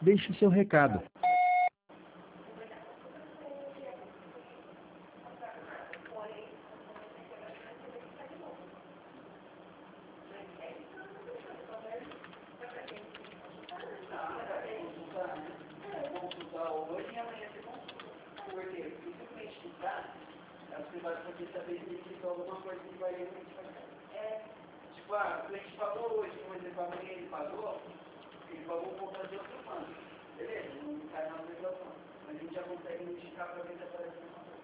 deixe seu recado. As privadas aqui saber se ele quiser alguma coisa que vai tipo, o cliente pagou hoje, por exemplo, amanhã ele pagou um pouco de outro banco. Beleza, não cai na legislação. Mas a gente já consegue identificar para ver se aparece alguma coisa.